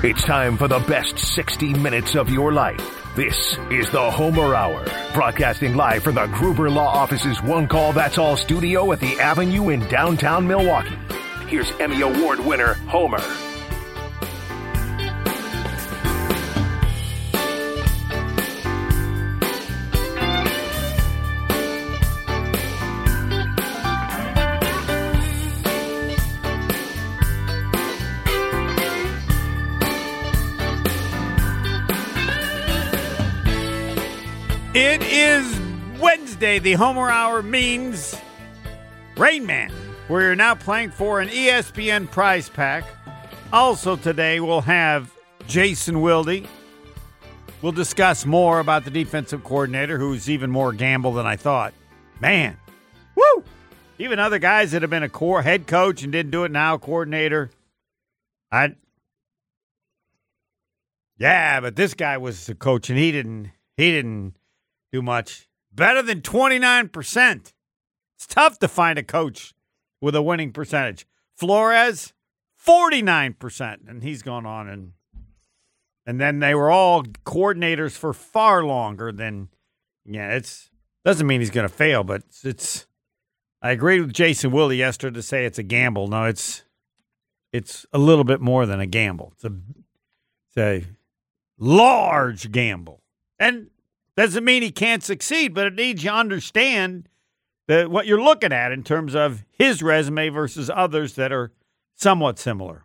It's time for the best 60 minutes of your life. This is the Homer Hour, broadcasting live from the Gruber Law Office's One Call That's All studio at the Avenue in downtown Milwaukee. Here's Emmy Award winner, Homer. It is Wednesday. The Homer Hour means Rain Man. We're now playing for an ESPN prize pack. Also today we'll have Jason Wilde. We'll discuss more about the defensive coordinator, who's even more gamble than I thought. Man, woo! Even other guys that have been a head coach and didn't do it now, coordinator. Yeah, but this guy was the coach and he didn't do much. Better than 29%. It's tough to find a coach with a winning percentage. Flores, 49%. And he's gone on. And then they were all coordinators for far longer than, it's doesn't mean he's going to fail, but it's I agreed with Jason Wilde yesterday to say it's a gamble. No, it's a little bit more than a gamble. It's a large gamble. And doesn't mean he can't succeed, but it needs you to understand that what you're looking at in terms of his resume versus others that are somewhat similar.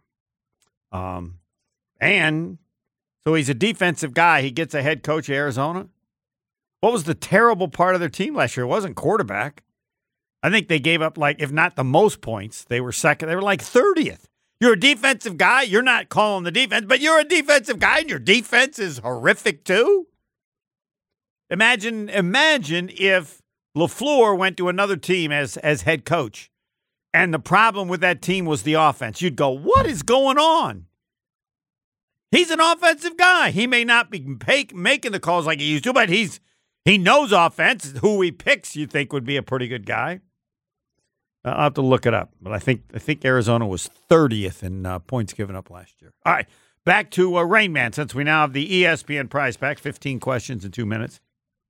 And so he's a defensive guy. He gets a head coach at Arizona. What was the terrible part of their team last year? It wasn't quarterback. I think they gave up, if not the most points, they were second. They were 30th. You're a defensive guy. You're not calling the defense, but you're a defensive guy, and your defense is horrific too. Imagine if LaFleur went to another team as head coach, and the problem with that team was the offense. You'd go, what is going on? He's an offensive guy. He may not be making the calls like he used to, but he knows offense. Who he picks, you think, would be a pretty good guy. I'll have to look it up, but I think Arizona was 30th in points given up last year. All right, back to Rain Man, since we now have the ESPN prize pack, 15 questions in 2 minutes.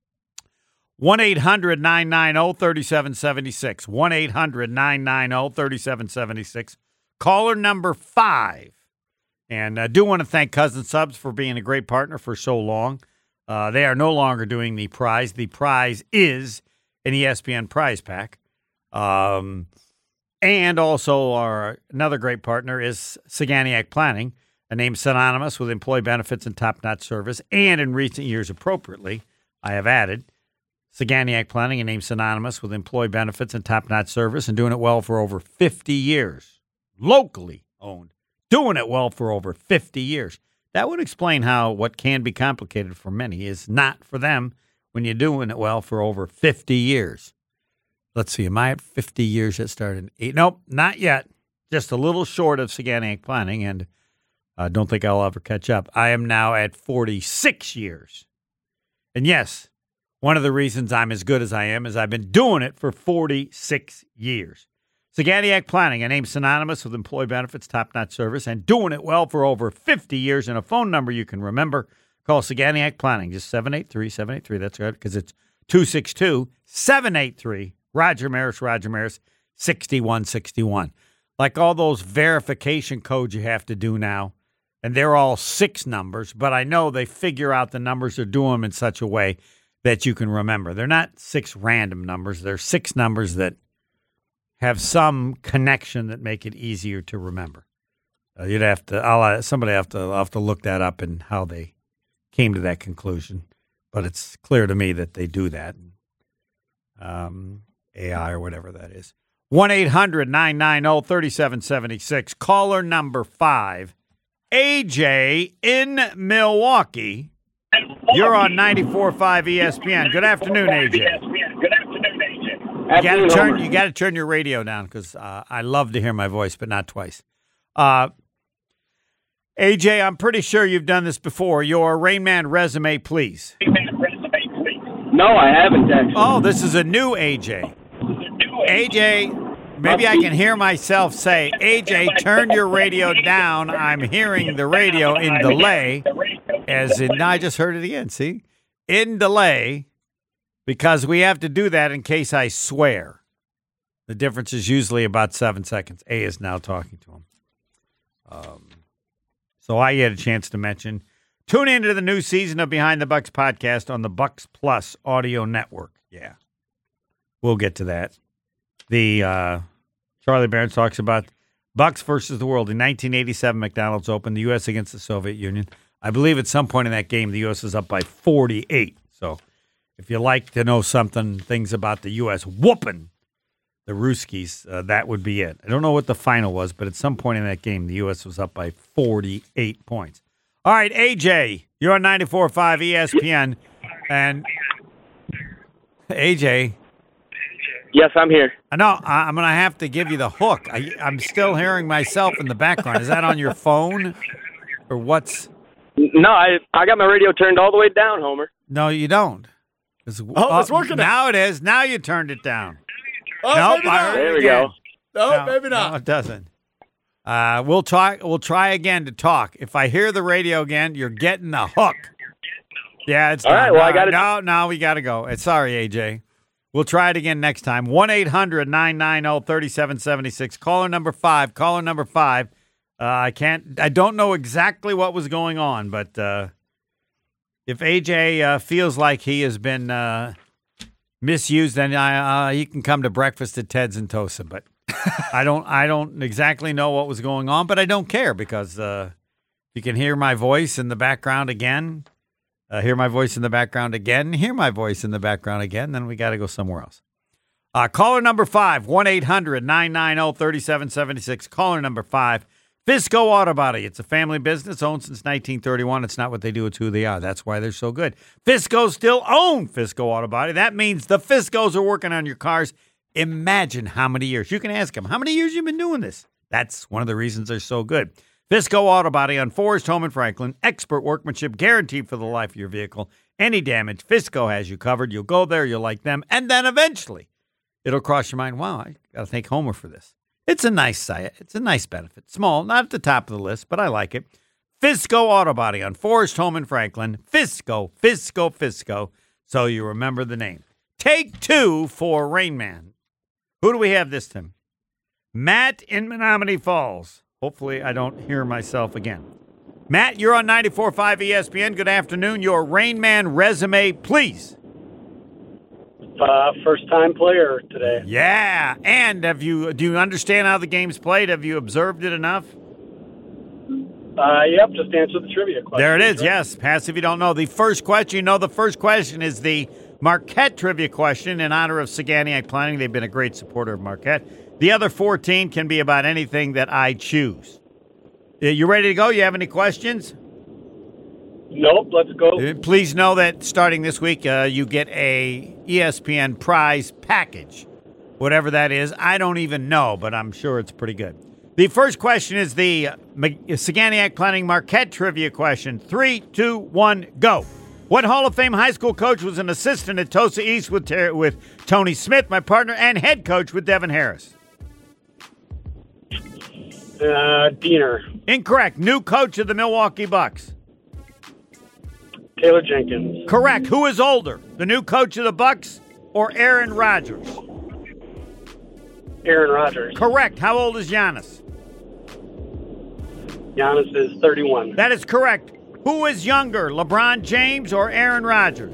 1-800-990-3776. 1-800-990-3776. Caller number 5. And I do want to thank Cousin Subs for being a great partner for so long. They are no longer doing the prize. The prize is an ESPN prize pack. And also another great partner is Saganiac Planning, a name synonymous with employee benefits and top-notch service. And in recent years, appropriately, I have added Saganiac Planning, a name synonymous with employee benefits and top-notch service, and doing it well for over 50 years. Locally owned. Doing it well for over 50 years. That would explain how what can be complicated for many is not for them when you're doing it well for over 50 years. Let's see, am I at 50 years? That started in 8? Nope, not yet. Just a little short of Saganiac Planning, and I don't think I'll ever catch up. I am now at 46 years. And yes, one of the reasons I'm as good as I am is I've been doing it for 46 years. Saganiac Planning, a name synonymous with employee benefits, top-notch service, and doing it well for over 50 years, and a phone number you can remember. Call Saganiac Planning, just 783-783. That's right, because it's 262-783. Roger Maris, 6161. Like all those verification codes you have to do now, and they're all 6 numbers, but I know they figure out the numbers or do them in such a way that you can remember. They're not 6 random numbers. They're 6 numbers that have some connection that make it easier to remember. I'll have to look that up and how they came to that conclusion. But it's clear to me that they do that. AI or whatever that is. 1-800-990-3776. Caller number 5. AJ in Milwaukee. You're on 94.5 ESPN. Good afternoon, AJ. You got to turn your radio down because I love to hear my voice, but not twice. AJ, I'm pretty sure you've done this before. Your Rain Man resume, please. No, I haven't, actually. Oh, this is a new AJ. AJ, maybe I can hear myself say, AJ, turn your radio down. I'm hearing the radio in delay. Now I just heard it again, see? In delay, because we have to do that in case I swear. The difference is usually about 7 seconds. A is now talking to him. So I get a chance to mention, tune into the new season of Behind the Bucks podcast on the Bucks Plus audio network. Yeah, we'll get to that. The Charlie Barron talks about Bucks versus the world. In 1987, McDonald's opened, the U.S. against the Soviet Union. I believe at some point in that game, the U.S. was up by 48. So if you like to know things about the U.S. whooping the Ruskies, that would be it. I don't know what the final was, but at some point in that game, the U.S. was up by 48 points. All right, AJ, you're on 94.5 ESPN. And AJ. Yes, I'm here. I know. I'm going to have to give you the hook. I'm still hearing myself in the background. Is that on your phone or what's? No, I got my radio turned all the way down, Homer. No, you don't. It's working now. It is. Now you turned it down. Oh, nope, maybe not. There we go. No, maybe not. No, it doesn't. We'll try again to talk. If I hear the radio again, you're getting the hook. Yeah, it's all done. right. Well, I got it. No, we got to go. Sorry, AJ. We'll try it again next time. 1-800-990-3776. Caller number 5. I don't know exactly what was going on, but if AJ feels like he has been misused, then he can come to breakfast at Ted's in Tosa. But I don't exactly know what was going on, but I don't care because you can hear my voice in the background again. Hear my voice in the background again. Hear my voice in the background again. Then we got to go somewhere else. Caller number 5, 1-800-990-3776. Caller number 5, Fisco Auto Body. It's a family business owned since 1931. It's not what they do, it's who they are. That's why they're so good. Fisco still own Fisco Auto Body. That means the Fiscos are working on your cars. Imagine how many years. You can ask them, how many years you been doing this? That's one of the reasons they're so good. Fisco Auto Body on Forest Home in Franklin. Expert workmanship guaranteed for the life of your vehicle. Any damage, Fisco has you covered. You'll go there, you'll like them, and then eventually it'll cross your mind, wow, I got to thank Homer for this. It's a nice site. It's a nice benefit. Small, not at the top of the list, but I like it. Fisco Auto Body on Forest Home in Franklin. Fisco. So you remember the name. Take 2 for Rain Man. Who do we have this time? Matt in Menominee Falls. Hopefully I don't hear myself again. Matt, you're on 94.5 ESPN. Good afternoon. Your Rain Man resume, please. First-time player today. Yeah. And do you understand how the game's played? Have you observed it enough? Yep, just answer the trivia question. There it is, right? yes. Pass if you don't know. The first question, the first question is the Marquette trivia question in honor of Saganiac Planning. They've been a great supporter of Marquette. The other 14 can be about anything that I choose. You ready to go? You have any questions? Nope, let's go. Please know that starting this week, you get a ESPN prize package. Whatever that is, I don't even know, but I'm sure it's pretty good. The first question is the Saganiac Planning Marquette trivia question. 3, 2, 1, go. What Hall of Fame high school coach was an assistant at Tosa East with Tony Smith, my partner, and head coach with Devin Harris? Diener. Incorrect. New coach of the Milwaukee Bucks. Taylor Jenkins. Correct. Who is older, the new coach of the Bucks or Aaron Rodgers? Aaron Rodgers. Correct. How old is Giannis? Giannis is 31. That is correct. Who is younger, LeBron James or Aaron Rodgers?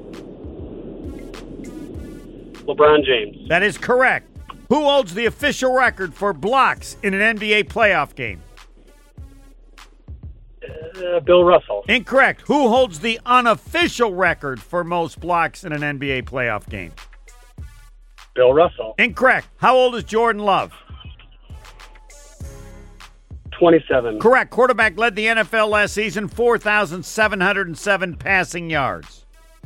LeBron James. That is correct. Who holds the official record for blocks in an NBA playoff game? Bill Russell. Incorrect. Who holds the unofficial record for most blocks in an NBA playoff game? Bill Russell. Incorrect. How old is Jordan Love? 27. Correct. Quarterback led the NFL last season, 4,707 passing yards.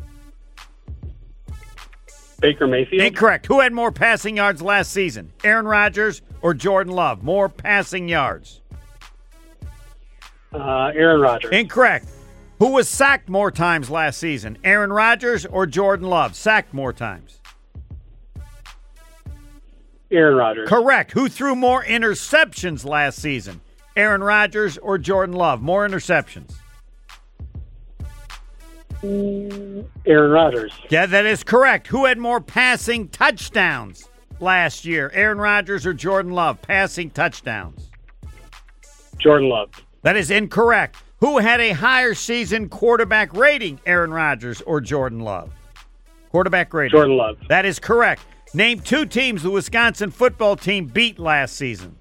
Baker Mayfield. Incorrect. Who had more passing yards last season? Aaron Rodgers or Jordan Love? More passing yards. Aaron Rodgers. Incorrect. Who was sacked more times last season? Aaron Rodgers or Jordan Love? Sacked more times. Aaron Rodgers. Correct. Who threw more interceptions last season? Aaron Rodgers or Jordan Love? More interceptions. Aaron Rodgers. Yeah, that is correct. Who had more passing touchdowns last year? Aaron Rodgers or Jordan Love? Passing touchdowns. Jordan Love. That is incorrect. Who had a higher season quarterback rating? Aaron Rodgers or Jordan Love? Quarterback rating. Jordan Love. That is correct. Name 2 teams the Wisconsin football team beat last season.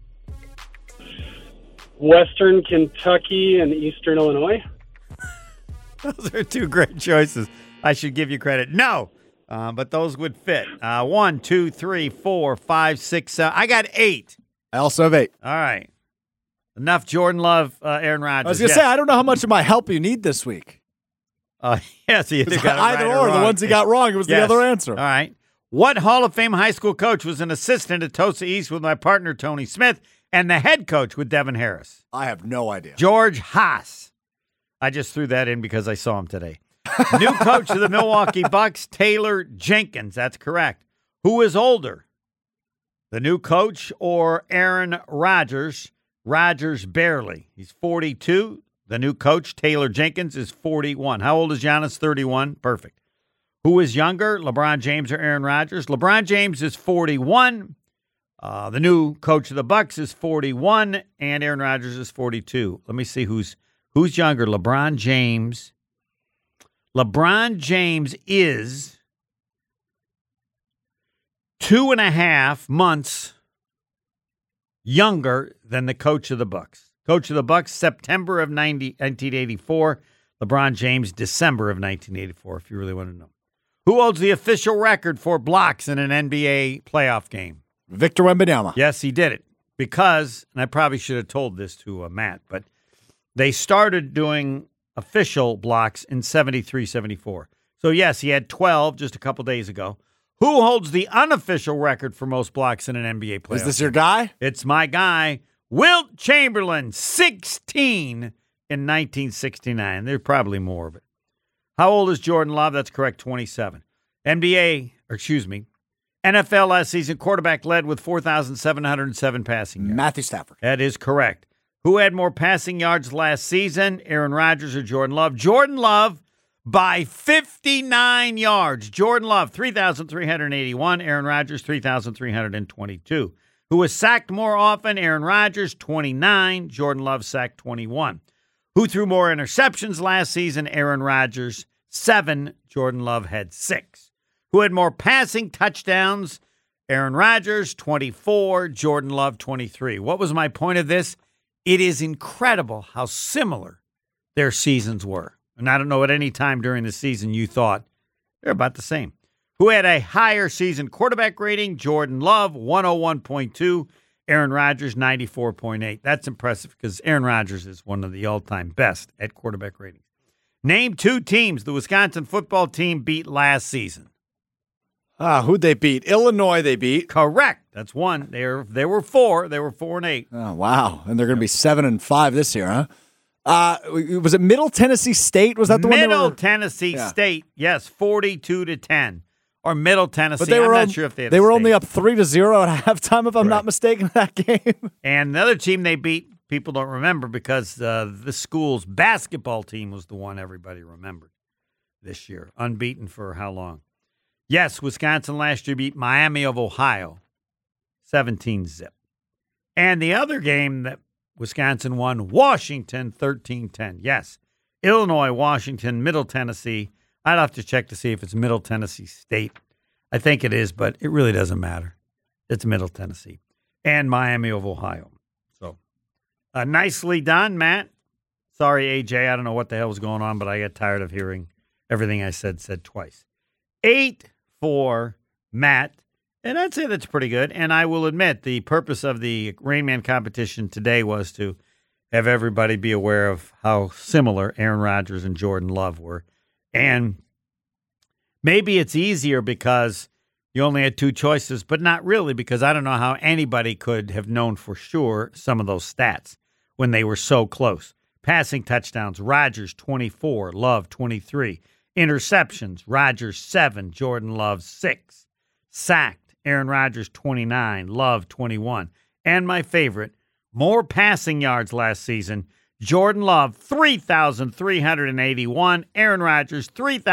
Western Kentucky and Eastern Illinois. Those are 2 great choices. I should give you credit. No, but those would fit. 1, 2, 3, 4, 5, 6. I got 8. I also have 8. All right. Enough Jordan Love, Aaron Rodgers. I was going to say, I don't know how much of my help you need this week. Yes, you either got it either right or. wrong. The ones he got wrong, it was the Yes. other answer. All right. What Hall of Fame high school coach was an assistant at Tosa East with my partner, Tony Smith, and the head coach with Devin Harris? I have no idea. George Haas. I just threw that in because I saw him today. New coach of the Milwaukee Bucks, Taylor Jenkins. That's correct. Who is older, the new coach or Aaron Rodgers? Rodgers barely. He's 42. The new coach, Taylor Jenkins, is 41. How old is Giannis? 31. Perfect. Who is younger, LeBron James or Aaron Rodgers? LeBron James is 41. The new coach of the Bucks is 41, and Aaron Rodgers is 42. Let me see who's younger. LeBron James. LeBron James is 2.5 months younger than the coach of the Bucks. Coach of the Bucks, September of 1984. LeBron James, December of 1984, if you really want to know. Who holds the official record for blocks in an NBA playoff game? Victor Wembanyama. Yes, he did it. Because, and I probably should have told this to Matt, but they started doing official blocks in 73, 74. So, yes, he had 12 just a couple days ago. Who holds the unofficial record for most blocks in an NBA playoff? Is this your guy? It's my guy, Wilt Chamberlain, 16 in 1969. There's probably more of it. How old is Jordan Love? That's correct, 27. NFL last season, quarterback led with 4,707 passing yards. Matthew Stafford. That is correct. Who had more passing yards last season, Aaron Rodgers or Jordan Love? Jordan Love by 59 yards. Jordan Love, 3,381. Aaron Rodgers, 3,322. Who was sacked more often? Aaron Rodgers, 29. Jordan Love sacked 21. Who threw more interceptions last season? Aaron Rodgers, 7. Jordan Love had 6. Who had more passing touchdowns? Aaron Rodgers, 24. Jordan Love, 23. What was my point of this? It is incredible how similar their seasons were. And I don't know at any time during the season you thought they're about the same. Who had a higher season quarterback rating? Jordan Love, 101.2. Aaron Rodgers, 94.8. That's impressive because Aaron Rodgers is one of the all-time best at quarterback ratings. Name 2 teams the Wisconsin football team beat last season. Who'd they beat? Illinois they beat. Correct. That's one. They were 4. They were 4-8. Oh, wow. And they're going to be 7-5 this year, huh? Was it Middle Tennessee State? Was that the one? Middle Tennessee State, yes, 42-10. Or Middle Tennessee. But they were I'm not sure if they had They a were state. only up 3-0 at halftime, if I'm not mistaken, that game. And the other team they beat, people don't remember because the school's basketball team was the one everybody remembered this year. Unbeaten for how long? Yes, Wisconsin last year beat Miami of Ohio, 17-0. And the other game that Wisconsin won, Washington, 13-10. Yes, Illinois, Washington, Middle Tennessee. I'd have to check to see if it's Middle Tennessee State. I think it is, but it really doesn't matter. It's Middle Tennessee. And Miami of Ohio. So, nicely done, Matt. Sorry, AJ, I don't know what the hell was going on, but I got tired of hearing everything I said twice. 8 for Matt. And I'd say that's pretty good. And I will admit the purpose of the Rain Man competition today was to have everybody be aware of how similar Aaron Rodgers and Jordan Love were. And maybe it's easier because you only had 2 choices, but not really because I don't know how anybody could have known for sure some of those stats when they were so close. Passing touchdowns, Rodgers 24, Love 23. Interceptions, Rodgers 7, Jordan Love 6. Sacked, Aaron Rodgers 29, Love 21. And my favorite, more passing yards last season. Jordan Love, 3,381. Aaron Rodgers,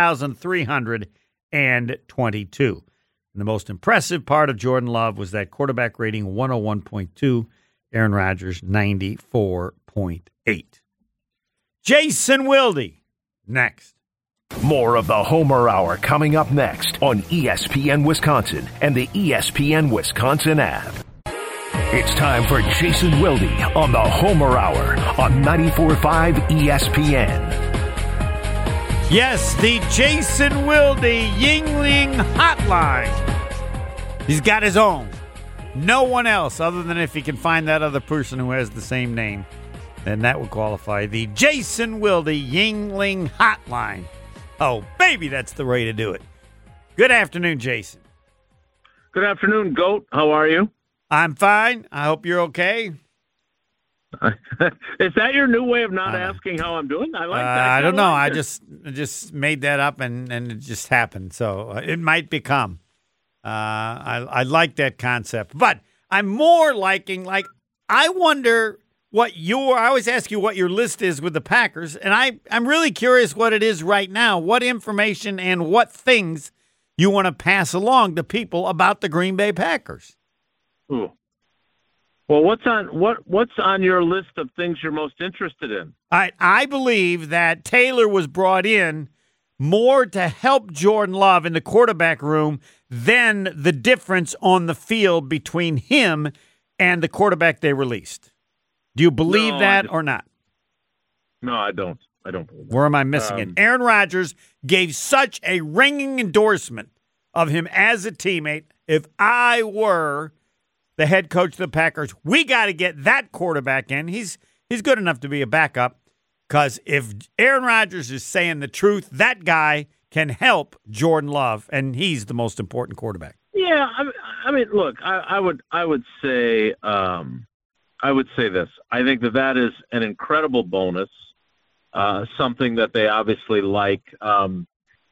3,322. And the most impressive part of Jordan Love was that quarterback rating 101.2. Aaron Rodgers, 94.8. Jason Wilde, next. More of the Homer Hour coming up next on ESPN Wisconsin and the ESPN Wisconsin app. It's time for Jason Wilde on the Homer Hour on 94.5 ESPN. Yes, the Jason Wilde Yuengling Hotline. He's got his own. No one else, other than if he can find that other person who has the same name, then that would qualify. The Jason Wilde Yuengling Hotline. Oh, baby, that's the way to do it. Good afternoon, Jason. Good afternoon, Goat. How are you? I'm fine. I hope you're okay. Is that your new way of not asking how I'm doing? I like that. I don't know. I just made that up, and it just happened. So it might become. I like that concept. But I'm more liking, I wonder I always ask you what your list is with the Packers, and I'm really curious what it is right now, what information and what things you want to pass along to people about the Green Bay Packers. Ooh. Well, what's on your list of things you're most interested in? I believe that Taylor was brought in more to help Jordan Love in the quarterback room than the difference on the field between him and the quarterback they released. Do you believe that or not? No, I don't. I don't believe that. Where am I missing it? Aaron Rodgers gave such a ringing endorsement of him as a teammate. If I were the head coach of the Packers, we got to get that quarterback in. He's good enough to be a backup, because if Aaron Rodgers is saying the truth, that guy can help Jordan Love, and he's the most important quarterback. Yeah, I mean, look, I would say this. I think that is an incredible bonus, something that they obviously like. The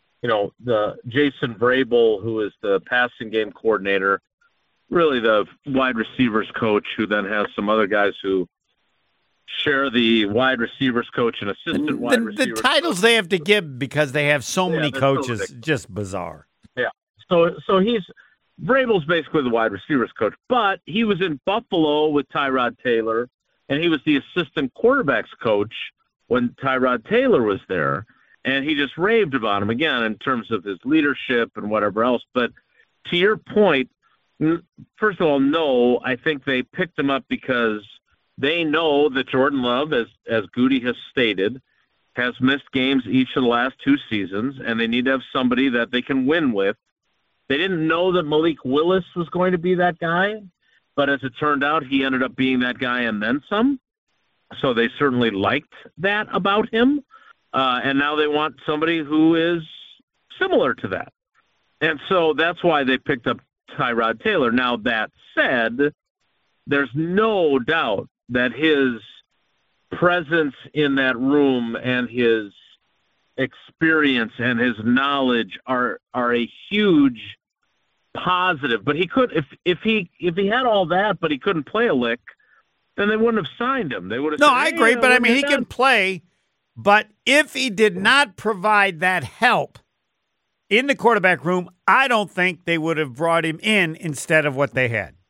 Jason Vrabel, who is the passing game coordinator, really the wide receivers coach, who then has some other guys who share the wide receivers coach and assistant wide receivers. The titles they have to give because they have so many coaches, so just bizarre. Yeah. So Vrabel's basically the wide receivers coach, but he was in Buffalo with Tyrod Taylor, and he was the assistant quarterbacks coach when Tyrod Taylor was there, and he just raved about him, again, in terms of his leadership and whatever else. But to your point, first of all, no, I think they picked him up because they know that Jordan Love, as Goody has stated, has missed games each of the last 2 seasons, and they need to have somebody that they can win with. They didn't know that Malik Willis was going to be that guy, but as it turned out, he ended up being that guy and then some. So they certainly liked that about him, and now they want somebody who is similar to that. And so that's why they picked up Tyrod Taylor. Now, that said, there's no doubt that his presence in that room and his experience and his knowledge are a huge positive. But he could, if he had all that, but he couldn't play a lick, then they wouldn't have signed him. They would have. No, said, I agree, but I mean, he can play. But if he did not provide that help in the quarterback room, I don't think they would have brought him in instead of what they had.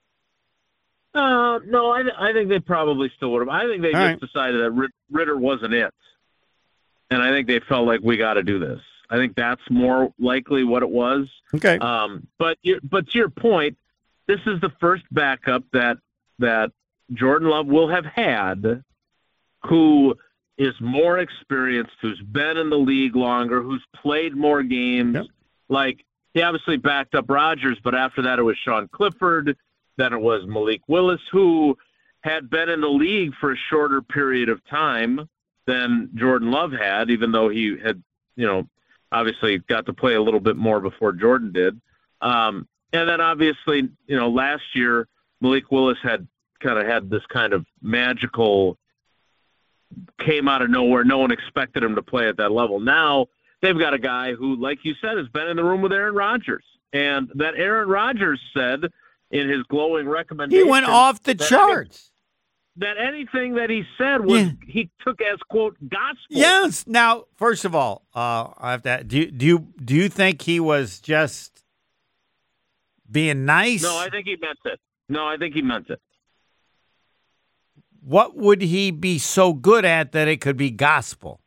No, I think they probably still would have. I think they decided that Ritter wasn't it. And I think they felt like, we got to do this. I think that's more likely what it was. Okay. But to your point, this is the first backup that Jordan Love will have had, who is more experienced, who's been in the league longer, who's played more games. Yep. Like, he obviously backed up Rodgers, but after that it was Sean Clifford. Then it was Malik Willis, who had been in the league for a shorter period of time than Jordan Love had, even though he had, obviously got to play a little bit more before Jordan did. And then obviously, last year, Malik Willis had this kind of magical, came out of nowhere. No one expected him to play at that level. Now they've got a guy who, like you said, has been in the room with Aaron Rodgers. and that Aaron Rodgers said in his glowing recommendation. He went off the charts. That anything that he said was he took as, quote, gospel. Yes. Now, first of all, I have to. Do you think he was just being nice? No, I think he meant it. What would he be so good at that it could be gospel?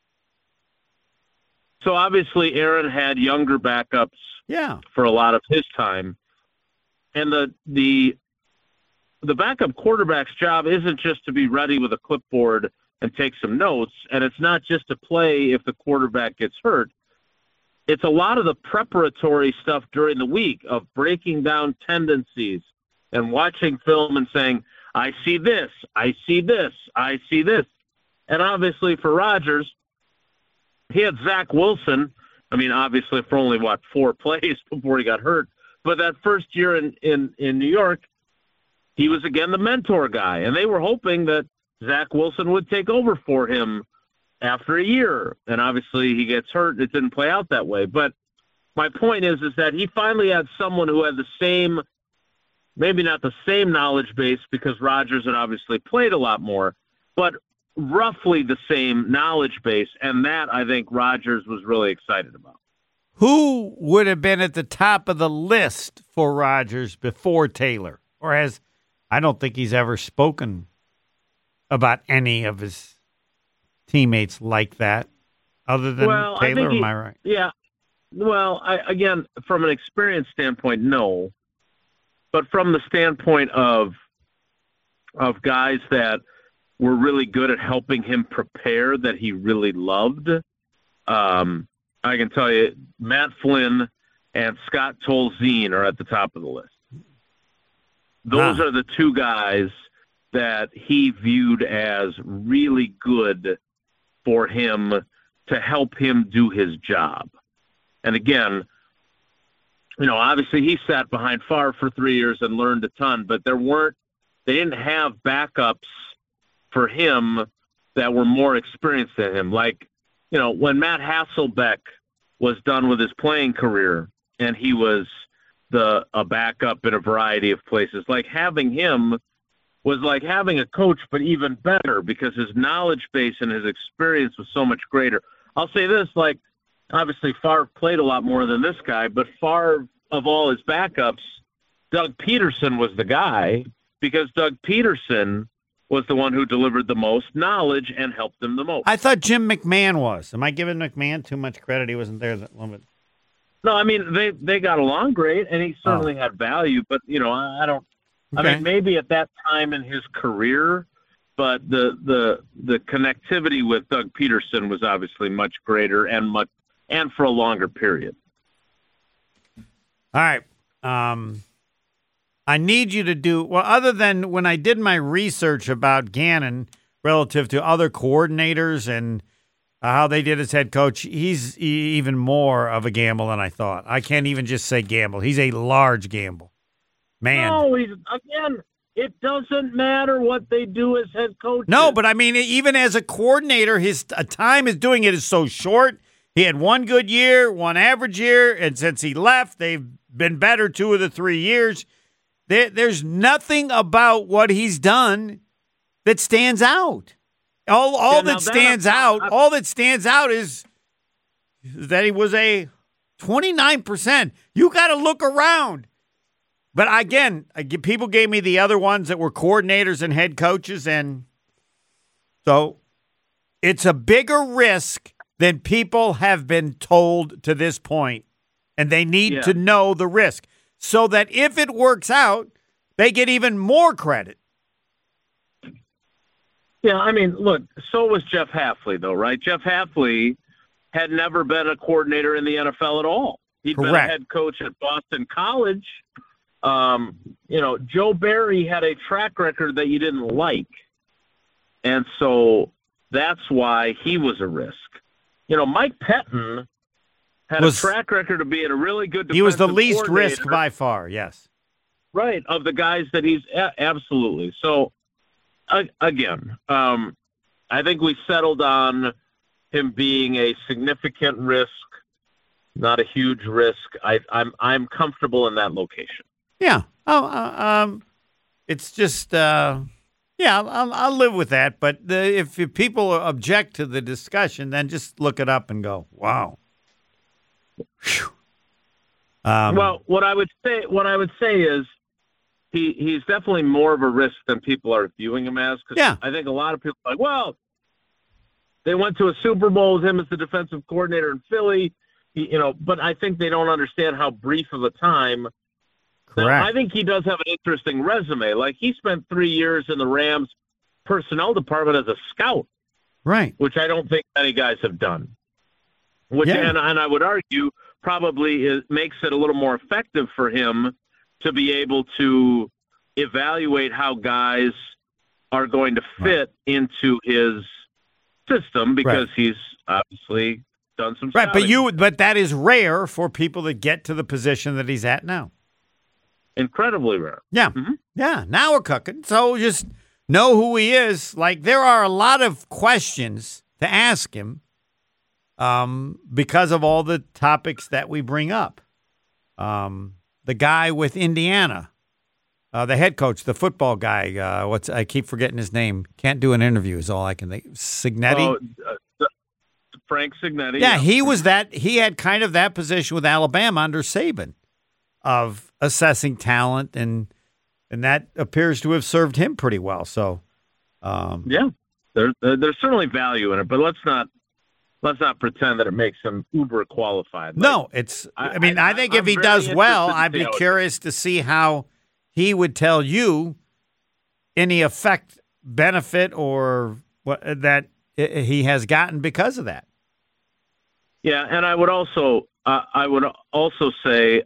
So obviously, Aaron had younger backups. Yeah. For a lot of his time, and the backup quarterback's job isn't just to be ready with a clipboard and take some notes, and it's not just to play if the quarterback gets hurt. It's a lot of the preparatory stuff during the week of breaking down tendencies and watching film and saying, I see this, I see this, I see this. And obviously for Rodgers, he had Zach Wilson. I mean, obviously for only, 4 plays before he got hurt. But that first year in New York, he was again the mentor guy. And they were hoping that Zach Wilson would take over for him after a year. And obviously he gets hurt. It didn't play out that way. But my point is that he finally had someone who had the same, maybe not the same knowledge base because Rodgers had obviously played a lot more, but roughly the same knowledge base. And that, I think, Rodgers was really excited about. Who would have been at the top of the list for Rodgers before Taylor? Or I don't think he's ever spoken about any of his teammates like that other than Taylor, am I right? Yeah. Well, again, from an experience standpoint, no. But from the standpoint of guys that were really good at helping him prepare that he really loved, I can tell you Matt Flynn and Scott Tolzien are at the top of the list. Those are the two guys that he viewed as really good for him to help him do his job. And again, obviously he sat behind Favre for 3 years and learned a ton, but they didn't have backups for him that were more experienced than him. Like, when Matt Hasselbeck was done with his playing career and he was a backup in a variety of places, like having him was like having a coach, but even better because his knowledge base and his experience was so much greater. I'll say this, like, obviously Favre played a lot more than this guy, but Favre, of all his backups, Doug Peterson was the guy because Doug Peterson was the one who delivered the most knowledge and helped them the most. I thought Jim McMahon was. Am I giving McMahon too much credit? He wasn't there that long. No, I mean, they got along great, and he certainly had value, but, I don't – okay. I mean, maybe at that time in his career, but the connectivity with Doug Peterson was obviously much greater and for a longer period. All right. I need you to do, well, other than when I did my research about Gannon relative to other coordinators and how they did as head coach, he's even more of a gamble than I thought. I can't even just say gamble. He's a large gamble. Man. No, again, it doesn't matter what they do as head coach. No, but I mean, even as a coordinator, his time is doing it is so short. He had one good year, one average year, and since he left, they've been better 2 of the 3 years. There's nothing about what he's done that stands out. All that stands out is that he was a 29%. You got to look around. But again, people gave me the other ones that were coordinators and head coaches, and so it's a bigger risk than people have been told to this point, and they need to know the risk so that if it works out, they get even more credit. Yeah, I mean, look, so was Jeff Hafley, though, right? Jeff Hafley had never been a coordinator in the NFL at all. He'd been a head coach at Boston College. Joe Barry had a track record that you didn't like. And so that's why he was a risk. Mike Pettin had a track record of being a really good defensive He was the least coordinator. risk by far, yes. Right, of the guys that he's absolutely. So, again, I think we settled on him being a significant risk not a huge risk. I'm comfortable in that location. Yeah. It's just, I'll live with that. But if people object to the discussion, then just look it up and go, wow. Whew. Well, what I would say is he's definitely more of a risk than people are viewing him as. Because I think a lot of people are like, well, they went to a Super Bowl with him as the defensive coordinator in Philly, but I think they don't understand how brief of a time. Correct. Now, I think he does have an interesting resume. Like, he spent 3 years in the Rams personnel department as a scout, right? Which I don't think many guys have done. And I would argue probably makes it a little more effective for him to be able to evaluate how guys are going to fit into his system, because he's obviously done some scouting. But that is rare for people that get to the position that he's at now. Incredibly rare. Yeah. Mm-hmm. Yeah. Now we're cooking. So just know who he is. Like, there are a lot of questions to ask him because of all the topics that we bring up. The guy with Indiana, the head coach, the football guy, I keep forgetting his name. Can't do an interview is all I can think. Cignetti? Frank Cignetti. Yeah, he was that. He had kind of that position with Alabama under Saban of assessing talent, and that appears to have served him pretty well. So, there's certainly value in it, but let's not pretend that it makes him uber qualified. No, it's. I think if he does well, I'd be curious to see how he would tell you any effect, benefit, or what that he has gotten because of that. Yeah, and I would also say,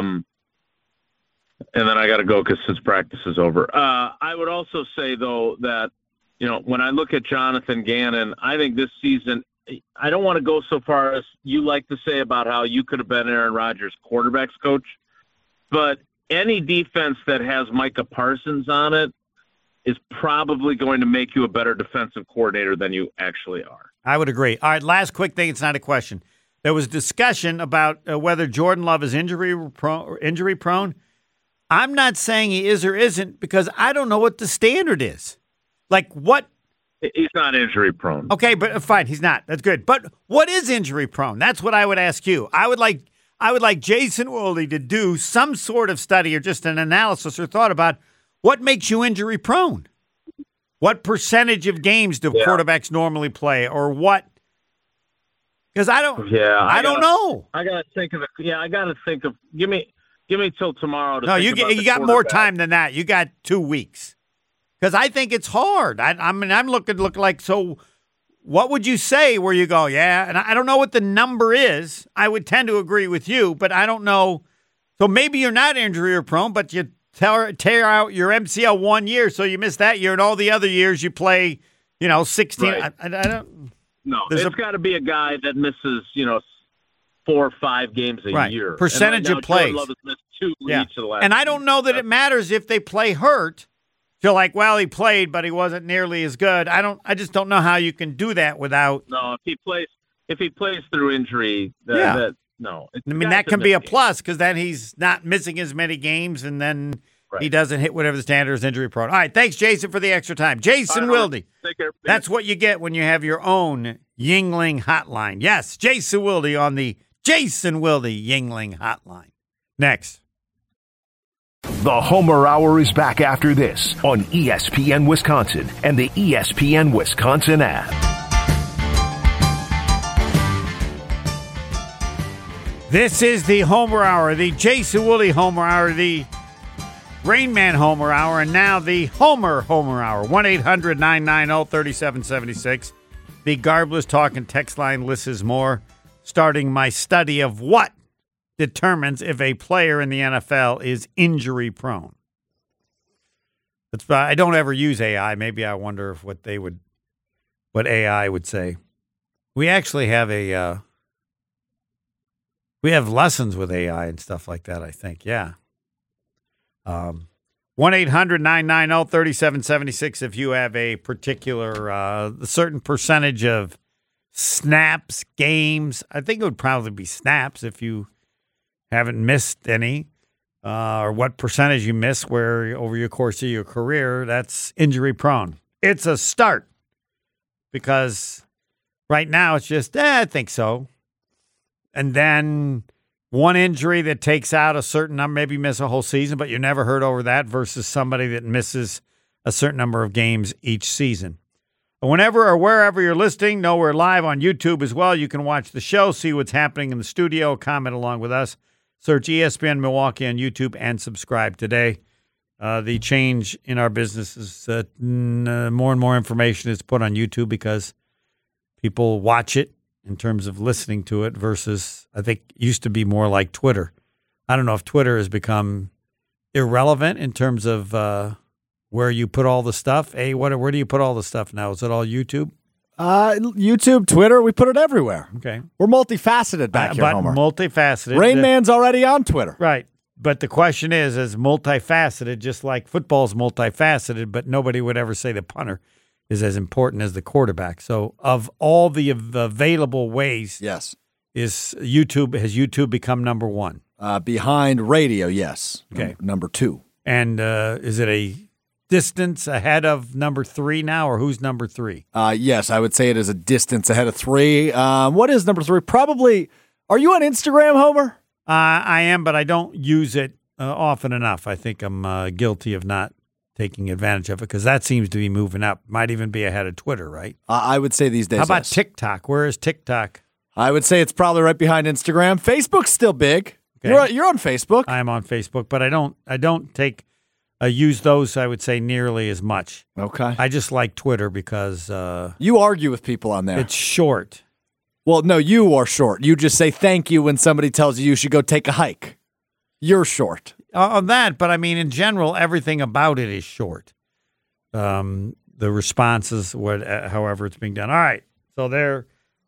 and then I got to go because his practice is over. I would also say, though, that when I look at Jonathan Gannon, I think this season, I don't want to go so far as you like to say about how you could have been Aaron Rodgers' quarterbacks coach, but any defense that has Micah Parsons on it is probably going to make you a better defensive coordinator than you actually are. I would agree. All right, last quick thing. It's not a question. There was discussion about whether Jordan Love is injury prone. I'm not saying he is or isn't, because I don't know what the standard is. Like, what? He's not injury prone. Okay, but fine, he's not. That's good. But what is injury prone? That's what I would ask you. I would like Jason Wilde to do some sort of study or just an analysis or thought about what makes you injury prone. What percentage of games do quarterbacks normally play, or what? Because I don't know. I gotta think of it. Yeah, I gotta think of. Give me till tomorrow. You got more time than that. You got 2 weeks. Because I think it's hard. I'm looking like, so what would you say where you go, yeah? And I don't know what the number is. I would tend to agree with you, but I don't know. So maybe you're not injury prone, but you tear out your MCL 1 year, so you miss that year, and all the other years you play, 16. Right. I don't. No, it's got to be a guy that misses, 4 or 5 games a year. Percentage of plays. Jordan Love has missed 2 each of the last. And I don't know that it matters if they play hurt. Feel like, well, he played, but he wasn't nearly as good. I just don't know how you can do that without. No, if he plays through injury, no. That can be a plus, because then he's not missing as many games, and then he doesn't hit whatever the standard is injury prone. All right, thanks, Jason, for the extra time. Jason Wilde. Take care. That's what you get when you have your own Yuengling hotline. Yes, Jason Wilde on the Jason Wilde Yuengling hotline. Next. The Homer Hour is back after this on ESPN Wisconsin and the ESPN Wisconsin app. This is the Homer Hour, the Jason Wilde Homer Hour, the Rain Man Homer Hour, and now the Homer Hour. 1-800-990-3776. The Garblers Talk and text line lists more, starting my study of what determines if a player in the NFL is injury prone. I don't ever use AI. Maybe I wonder if what AI would say. We actually have we have lessons with AI and stuff like that, I think. Yeah. 1-800-990-3776 if you have a particular certain percentage of snaps, games. I think it would probably be snaps if you haven't missed any, or what percentage you miss where over your course of your career. That's injury prone. It's a start because right now it's just, I think so. And then one injury that takes out a certain number, maybe miss a whole season, but you're never hurt over that versus somebody that misses a certain number of games each season. Whenever or wherever you're listening, know we're live on YouTube as well. You can watch the show, see what's happening in the studio, comment along with us. Search ESPN Milwaukee on YouTube and subscribe today. The change in our business is more and more information is put on YouTube because people watch it in terms of listening to it versus, I think, used to be more like Twitter. I don't know if Twitter has become irrelevant in terms of where you put all the stuff. Hey, where do you put all the stuff now? Is it all YouTube? YouTube, Twitter, we put it everywhere. Okay. We're multifaceted back here, but Homer. Multifaceted. Rain Man's already on Twitter. Right. But the question is multifaceted, just like football's multifaceted, but nobody would ever say the punter is as important as the quarterback. So of all the available ways, yes, has YouTube become number one? Behind radio, yes. Okay. Number 2. And is it a distance ahead of number 3 now, or who's number 3? Yes, I would say it is a distance ahead of 3. What is number 3? Probably, are you on Instagram, Homer? I am, but I don't use it often enough. I think I'm guilty of not taking advantage of it because that seems to be moving up. Might even be ahead of Twitter, right? I would say these days. How about yes. TikTok? Where is TikTok? I would say it's probably right behind Instagram. Facebook's still big. Okay. You're on Facebook. I am on Facebook, but I don't take use those. I would say nearly as much. Okay. I just like Twitter because you argue with people on there. It's short. Well, no, you are short. You just say thank you when somebody tells you should go take a hike. You're short. On that, but I mean, in general, everything about it is short. The responses, however it's being done. All right. So they're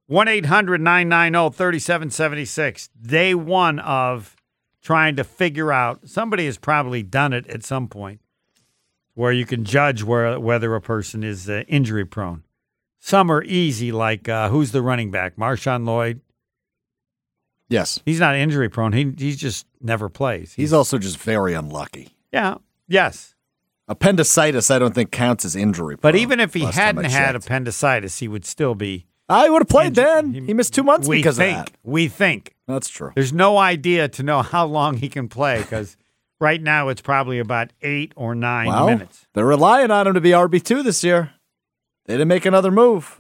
1-800-990-3776. Day one of trying to figure out, somebody has probably done it at some point, where you can judge whether a person is injury prone. Some are easy, like who's the running back? Marshawn Lloyd? Yes. He's not injury prone. He just never plays. He's also just very unlucky. Yeah. Yes. Appendicitis, I don't think counts as injury. But even if he hadn't had appendicitis, he would still be. I would have played then. He missed 2 months because of that. We think. That's true. There's no idea to know how long he can play because right now it's probably about 8 or 9 minutes. They're relying on him to be RB2 this year. They didn't make another move.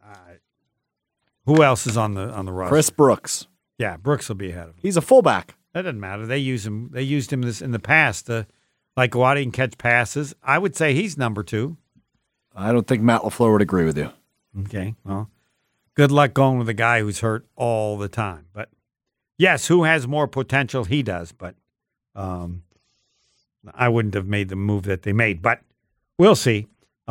Who else is on the roster? Chris Brooks. Yeah, Brooks will be ahead of him. He's a fullback. That doesn't matter. They used him in the past to like go out and catch passes. I would say he's number 2. I don't think Matt LaFleur would agree with you. Okay, well, good luck going with a guy who's hurt all the time. But yes, who has more potential? He does. But I wouldn't have made the move that they made. But we'll see.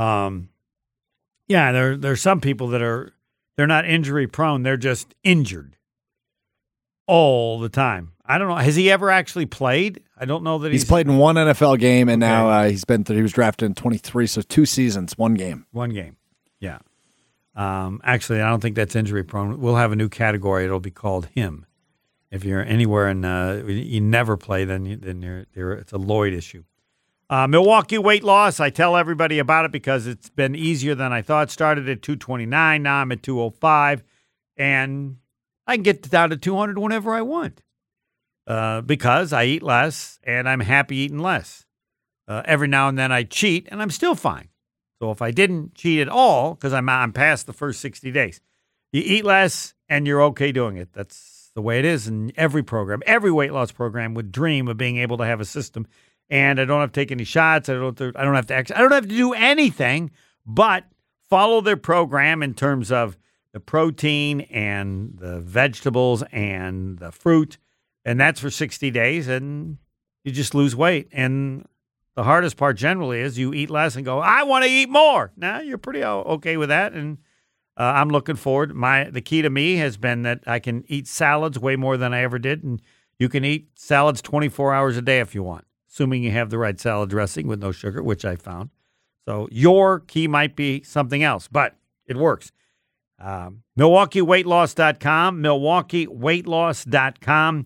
Yeah, there's some people that they're not injury prone. They're just injured all the time. I don't know. Has he ever actually played? I don't know that he's played in one NFL game, and now he was drafted in 23, so 2 seasons, 1 game. 1 game, yeah. Actually, I don't think that's injury prone. We'll have a new category. It'll be called him. If you're anywhere and you never play, then it's a Lloyd issue. Milwaukee weight loss. I tell everybody about it because it's been easier than I thought. Started at 229. Now I'm at 205. And I can get down to 200 whenever I want because I eat less and I'm happy eating less. Every now and then I cheat and I'm still fine. So if I didn't cheat at all, because I'm past the first 60 days, you eat less and you're okay doing it. That's the way it is in every program. Every weight loss program would dream of being able to have a system. And I don't have to take any shots. I don't have to exercise. I don't have to do anything but follow their program in terms of the protein and the vegetables and the fruit. And that's for 60 days, and you just lose weight. And the hardest part generally is you eat less and go, I want to eat more. Now, you're pretty okay with that, and I'm looking forward. The key to me has been that I can eat salads way more than I ever did, and you can eat salads 24 hours a day if you want, assuming you have the right salad dressing with no sugar, which I found. So your key might be something else, but it works. MilwaukeeWeightLoss.com, MilwaukeeWeightLoss.com,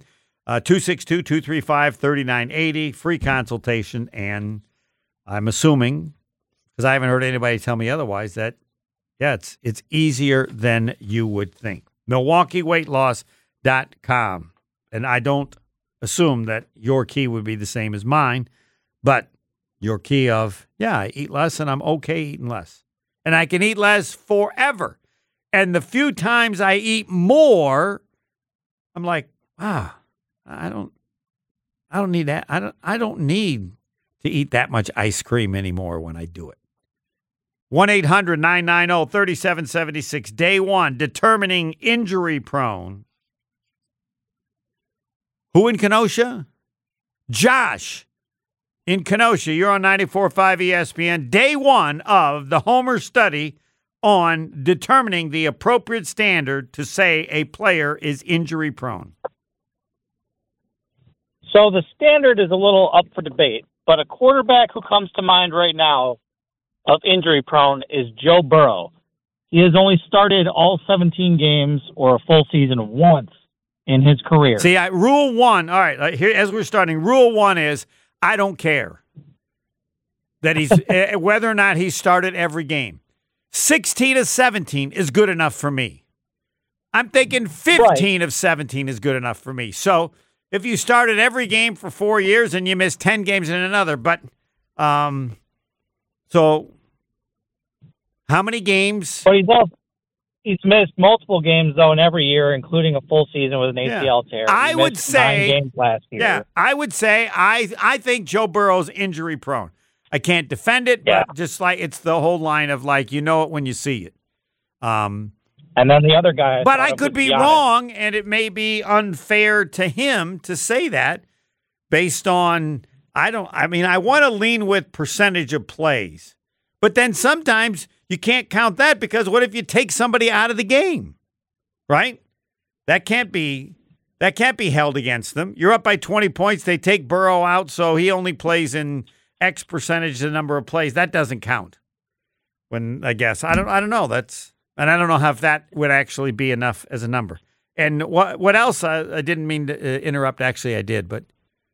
262-235-3980, free consultation, and I'm assuming, because I haven't heard anybody tell me otherwise, that, yeah, it's easier than you would think. MilwaukeeWeightLoss.com. And I don't assume that your key would be the same as mine, but your key of, yeah, I eat less and I'm okay eating less. And I can eat less forever. And the few times I eat more, I'm like, I don't need that. I don't need to eat that much ice cream anymore when I do it. 1-800-990-3776. Day one, determining injury prone. Who in Kenosha? Josh in Kenosha. You're on 94.5 ESPN. Day one of the Homer study on determining the appropriate standard to say a player is injury prone. So the standard is a little up for debate, but a quarterback who comes to mind right now of injury prone is Joe Burrow. He has only started all 17 games or a full season once in his career. See, rule one, all right, here as we're starting, rule one is I don't care that he's whether or not he started every game. 16 of 17 is good enough for me. I'm thinking 15 of 17 is good enough for me. So if you started every game for 4 years and you missed 10 games in another, but so how many games? But he's missed multiple games, though, in every year, including a full season with an ACL tear. I would say 9 games last year. Yeah, I would say I think Joe Burrow's injury prone. I can't defend it, but just like it's the whole line of like you know it when you see it. And then the other guy. But I could be wrong, and it may be unfair to him to say that based on I want to lean with percentage of plays. But then sometimes you can't count that because what if you take somebody out of the game? Right? That can't be held against them. You're up by 20 points, they take Burrow out, so he only plays in X percentage the number of plays. That doesn't count. When I guess I don't know. And I don't know if that would actually be enough as a number. And what else? I didn't mean to interrupt. Actually, I did, but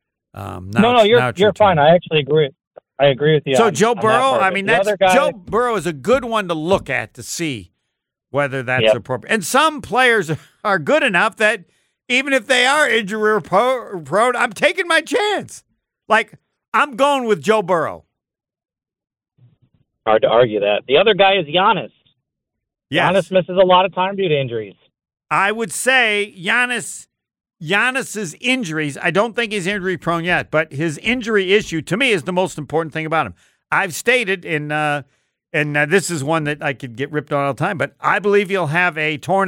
you're fine. I actually agree. I agree with you. So Joe Burrow, Joe Burrow is a good one to look at to see whether that's appropriate. And some players are good enough that even if they are injury prone, I'm taking my chance. Like I'm going with Joe Burrow. Hard to argue that. The other guy is Giannis. Yes. Giannis misses a lot of time due to injuries. I would say Giannis's injuries, I don't think he's injury prone yet, but his injury issue to me is the most important thing about him. I've stated and this is one that I could get ripped on all the time, but I believe he'll have a torn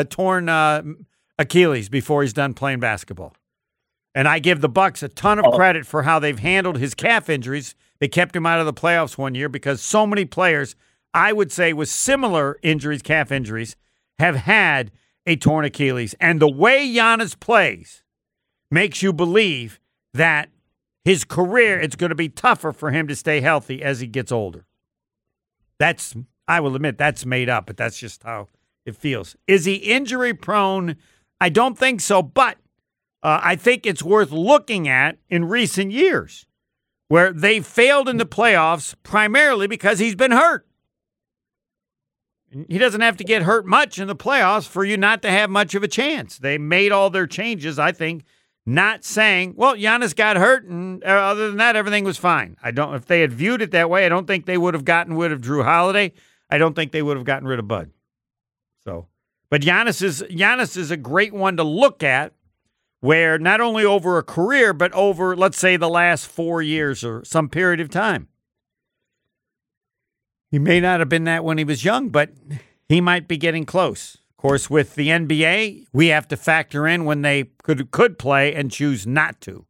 Achilles before he's done playing basketball. And I give the Bucks a ton of credit for how they've handled his calf injuries. They kept him out of the playoffs one year because so many players, I would say with similar injuries, calf injuries, have had a torn Achilles. And the way Giannis plays makes you believe that his career, it's going to be tougher for him to stay healthy as he gets older. I will admit, that's made up, but that's just how it feels. Is he injury prone? I don't think so, but I think it's worth looking at in recent years where they failed in the playoffs primarily because he's been hurt. He doesn't have to get hurt much in the playoffs for you not to have much of a chance. They made all their changes, I think, not saying, well, Giannis got hurt, and other than that, everything was fine. If they had viewed it that way, I don't think they would have gotten rid of Drew Holiday. I don't think they would have gotten rid of Bud. But Giannis is a great one to look at, where not only over a career, but over, let's say, the last 4 years or some period of time. He may not have been that when he was young, but he might be getting close. Of course, with the NBA, we have to factor in when they could play and choose not to.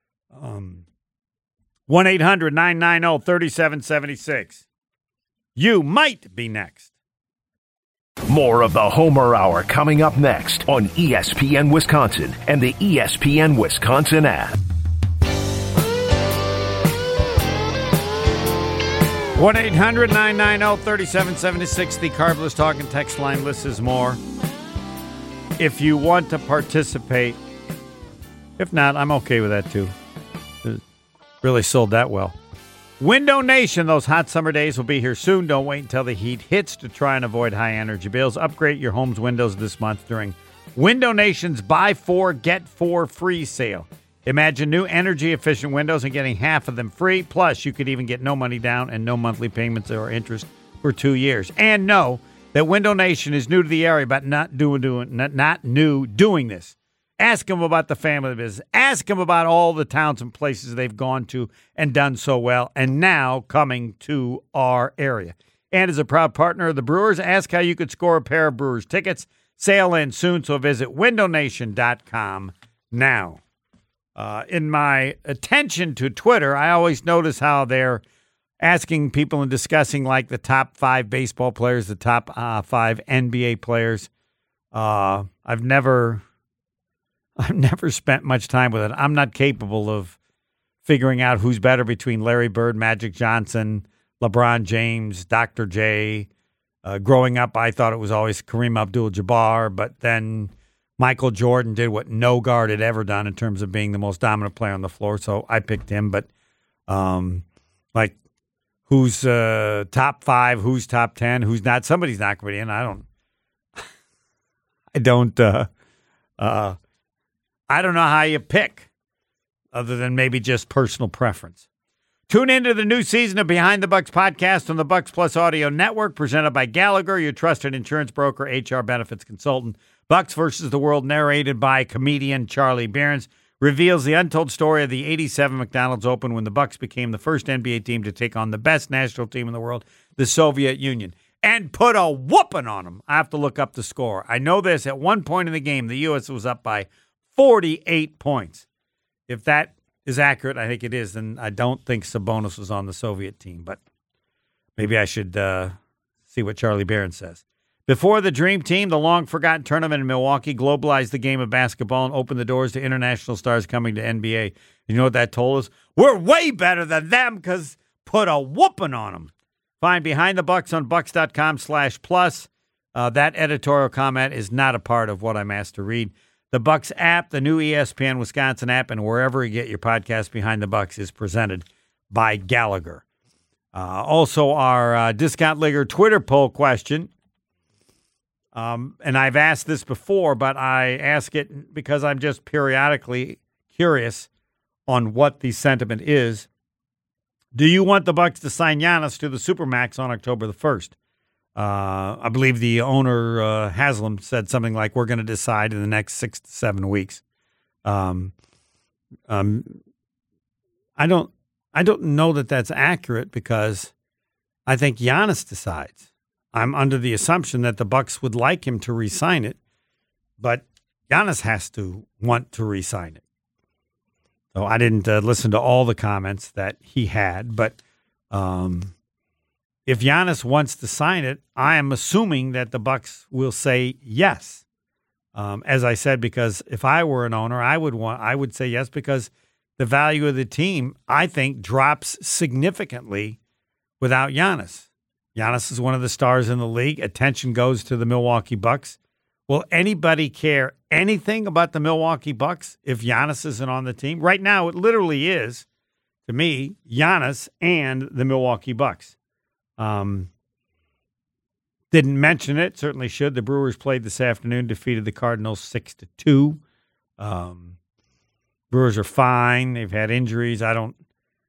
1-800-990-3776. You might be next. More of the Homer Hour coming up next on ESPN Wisconsin and the ESPN Wisconsin app. 1-800-990-3776, the Carbless Talk and Text line. List is more. If you want to participate, if not, I'm okay with that too. It really sold that well. Window Nation, those hot summer days will be here soon. Don't wait until the heat hits to try and avoid high energy bills. Upgrade your home's windows this month during Window Nation's Buy 4, Get 4 free sale. Imagine new energy-efficient windows and getting half of them free. Plus, you could even get no money down and no monthly payments or interest for 2 years. And know that Window Nation is new to the area, but not new doing this. Ask them about the family business. Ask them about all the towns and places they've gone to and done so well, and now coming to our area. And as a proud partner of the Brewers, ask how you could score a pair of Brewers tickets. Sale ends soon, so visit windownation.com now. In my attention to Twitter, I always notice how they're asking people and discussing like the top 5 baseball players, the top 5 NBA players. I've never spent much time with it. I'm not capable of figuring out who's better between Larry Bird, Magic Johnson, LeBron James, Dr. J. Growing up, I thought it was always Kareem Abdul-Jabbar, but then Michael Jordan did what no guard had ever done in terms of being the most dominant player on the floor, so I picked him. But like, who's top 5, who's top 10, who's not? Somebody's not going to be in. I don't know how you pick, other than maybe just personal preference. Tune into the new season of Behind the Bucks podcast on the Bucks Plus Audio Network, presented by Gallagher, your trusted insurance broker, HR benefits consultant. Bucks versus the World, narrated by comedian Charlie Behrens, reveals the untold story of the '87 McDonald's Open when the Bucks became the first NBA team to take on the best national team in the world, the Soviet Union, and put a whooping on them. I have to look up the score. I know this. At one point in the game, the U.S. was up by 48 points. If that is accurate, I think it is, then I don't think Sabonis was on the Soviet team, but maybe I should see what Charlie Behrens says. Before the Dream Team, the long-forgotten tournament in Milwaukee globalized the game of basketball and opened the doors to international stars coming to NBA. You know what that told us? We're way better than them because put a whooping on them. Find Behind the Bucks on bucks.com/plus. That editorial comment is not a part of what I'm asked to read. The Bucks app, the new ESPN Wisconsin app, and wherever you get your podcast, Behind the Bucks is presented by Gallagher. Also, our Discount Leaguer Twitter poll question. And I've asked this before, but I ask it because I'm just periodically curious on what the sentiment is. Do you want the Bucks to sign Giannis to the Supermax on October the 1st? I believe the owner, Haslam, said something like, we're going to decide in the next 6 to 7 weeks. I don't know that that's accurate because I think Giannis decides. I'm under the assumption that the Bucks would like him to re-sign it, but Giannis has to want to re-sign it. So I didn't listen to all the comments that he had, but if Giannis wants to sign it, I am assuming that the Bucks will say yes. As I said, because if I were an owner, I would say yes because the value of the team, I think, drops significantly without Giannis. Giannis is one of the stars in the league. Attention goes to the Milwaukee Bucks. Will anybody care anything about the Milwaukee Bucks if Giannis isn't on the team? Right now, it literally is, to me, Giannis and the Milwaukee Bucks. Didn't mention it, certainly should. The Brewers played this afternoon, defeated the Cardinals 6-2. Brewers are fine. They've had injuries. I don't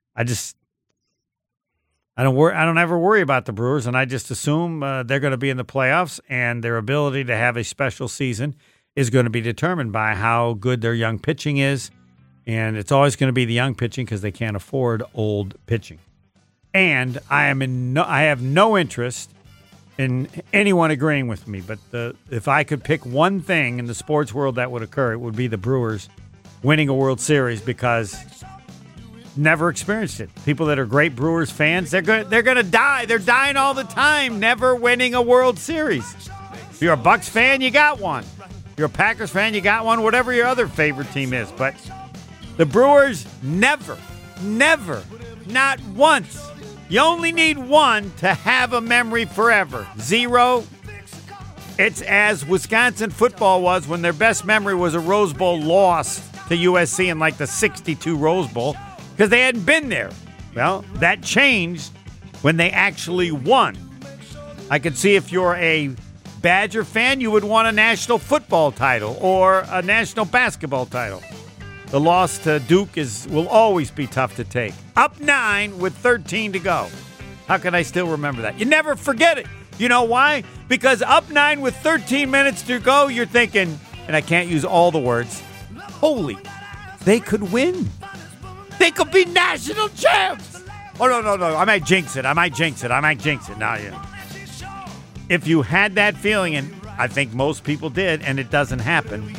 ever worry about the Brewers, and I just assume they're going to be in the playoffs, and their ability to have a special season is going to be determined by how good their young pitching is, and it's always going to be the young pitching because they can't afford old pitching. And I have no interest in anyone agreeing with me, but if I could pick one thing in the sports world that would occur, it would be the Brewers winning a World Series because never experienced it. People that are great Brewers fans, they're going to die. They're dying all the time, never winning a World Series. If you're a Bucks fan, you got one. If you're a Packers fan, you got one, whatever your other favorite team is. But the Brewers never, not once You only need one to have a memory forever. 0. It's as Wisconsin football was when their best memory was a Rose Bowl loss to USC in like the 62 Rose Bowl because they hadn't been there. Well, that changed when they actually won. I could see if you're a Badger fan, you would want a national football title or a national basketball title. The loss to Duke will always be tough to take. Up 9 with 13 to go. How can I still remember that? You never forget it. You know why? Because up 9 with 13 minutes to go, you're thinking, and I can't use all the words, holy, they could win. They could be national champs. Oh, no. I might jinx it. No, yeah. If you had that feeling, and I think most people did, and it doesn't happen,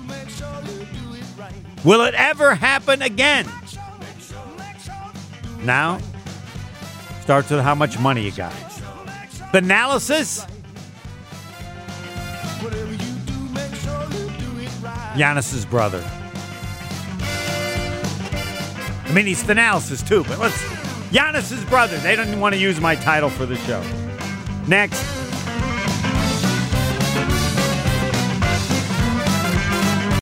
will it ever happen again? Now, starts with how much money you got. The analysis? Giannis's brother. I mean, he's Thanalis too, but Giannis's brother. They don't want to use my title for the show. Next.